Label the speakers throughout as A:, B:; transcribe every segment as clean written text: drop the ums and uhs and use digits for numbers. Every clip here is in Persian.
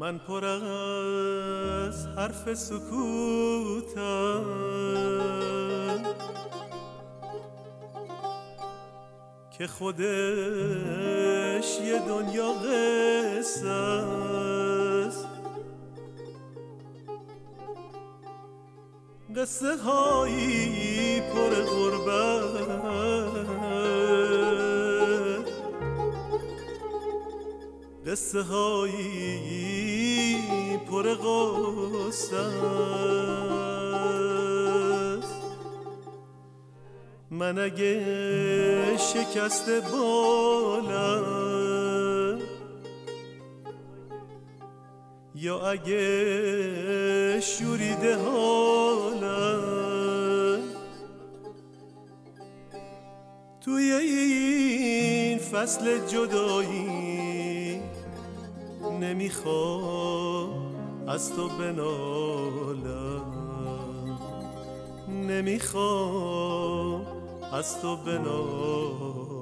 A: من پر از حرف سکوتم که خودش یه دنیا قصه است، قصه هایی پر غربت، قصه هایی پر غصه است. من اگه شکسته بالم یا اگه شوریده حالم، توی این فصل جدایی نمیخوام از تو بنالم، نمیخوام از تو بنالم.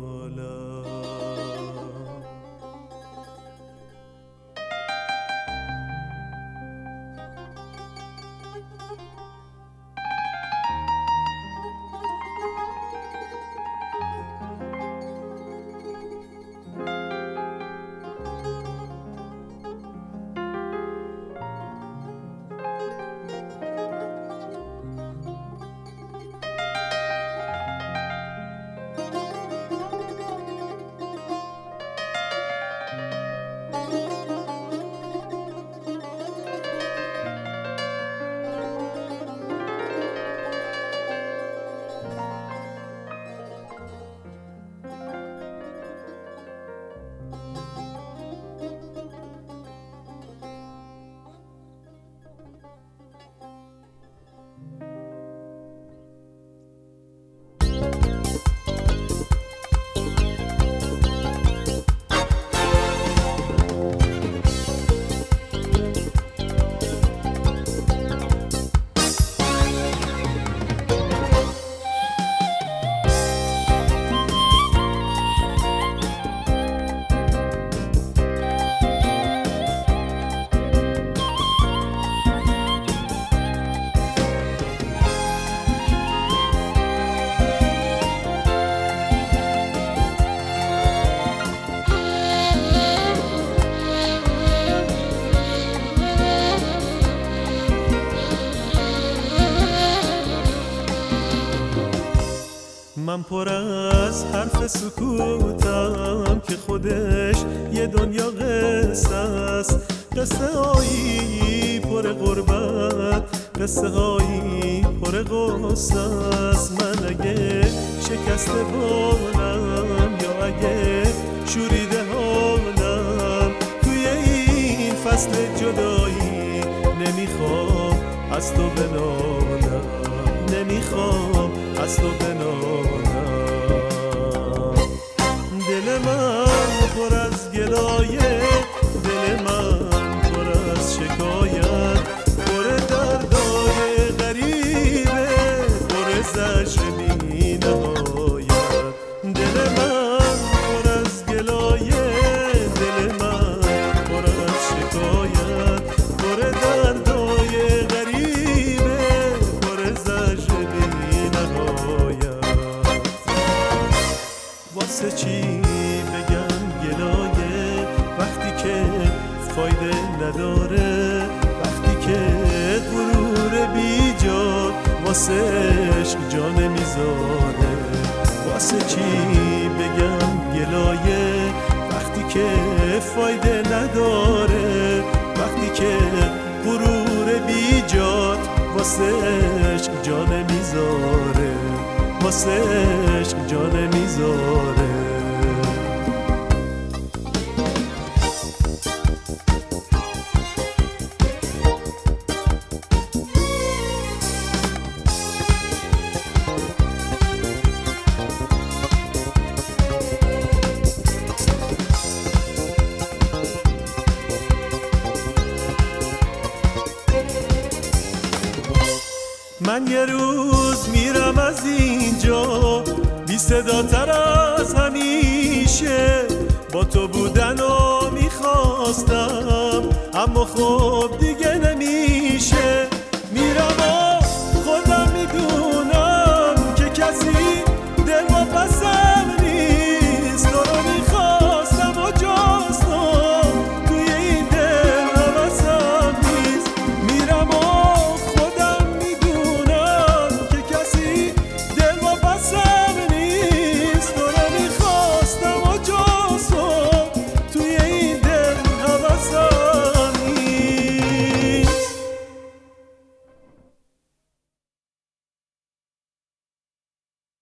A: من پر از حرف سکوتم که خودش یه دنیا قصه است، قصه هایی پر غربت، قصه هایی پر غصه است. من اگه شکسته بالم یا اگه شوریده حالم، توی این فصل جدایی نمیخوام از تو بنالم، نمیخوام از تو بنالم. دل من پر از گلایه، دل من پر از شکایت، پر دردای غریبه، پر زجر بی نهایت. دل من پر از گلایه، دل من پر از شکایت، پر دردای غریبه، پر زجر بی نهایت. واسه چی بگم گلایه وقتی که فایده نداره، وقتی که غرور بی جا واسه عشق جا نمیذاره. واسه چی بگم گلایه وقتی که فایده نداره، وقتی که غرور بی جا واسه عشق جا نمیذاره، واسه عشق جا نمیذاره. من یه روز میرم از اینجا بی صداتر از همیشه، با تو بودن و میخواستم اما خب